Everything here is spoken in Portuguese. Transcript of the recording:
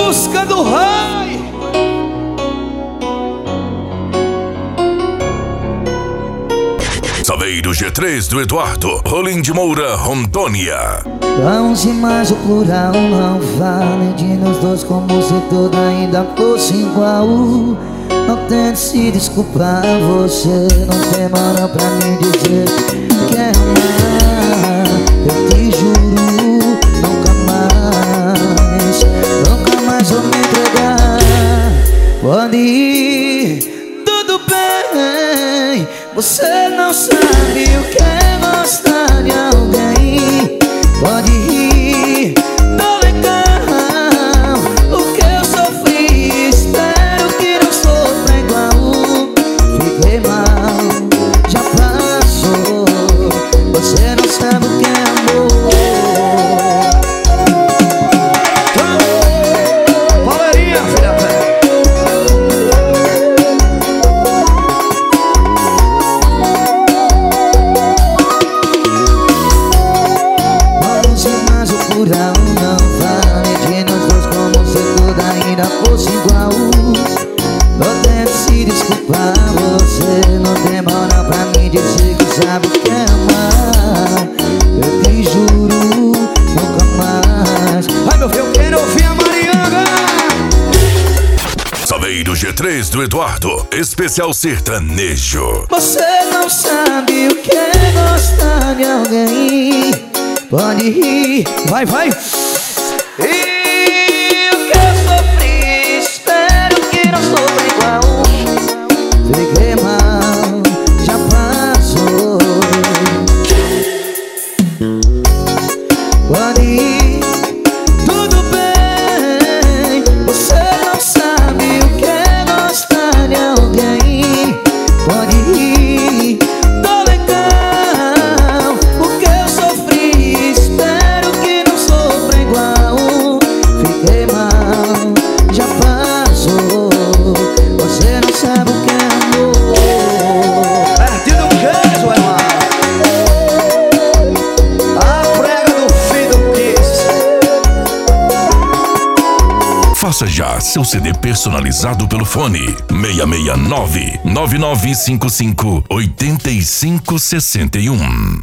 busca do rei. Saveiro G3 do Eduardo, Rolim de Moura, Rondônia. Vamos e mais o plural não vale de nós dois, como se tudo ainda fosse igual. Não tente se desculpar, você não demora pra me dizer que quer amar. Eu te juro, nunca mais vou me entregar. Pode ir, tudo bem. Você não sabe o que é gostar de alguém. Pode ir, tô legal. O que eu sofri, espero que não sofra igual. Fiquei mal, já passou. Você não sabe o que é amor. Palmeirinha, filha velha. Não vale de nós dois, como se tudo ainda fosse igual. Não tente se desculpar, você não demora pra me dizer que sabe o que é amar. Eu te juro, nunca mais. Vai, meu filho, eu quero ouvir a Mariana. Saveiro G3 do Eduardo, especial sertanejo. Você não sabe o que é gostar de alguém. Pode ir, Vai, vai. e o que eu sofri, espero que não sofra igual. Fiquei mal, já passou. Pode ir, tudo bem. Você não sabe o que é gostar de alguém. Pode ir, tô legal. O que eu sofri, espero que não sofra igual. Fiquei mal, já passou. Você não sabe o que é amor. Perdido o queijo, irmão. A prega do filho do Kiss. Faça já seu CD personalizado pelo fone 669 9955 8561.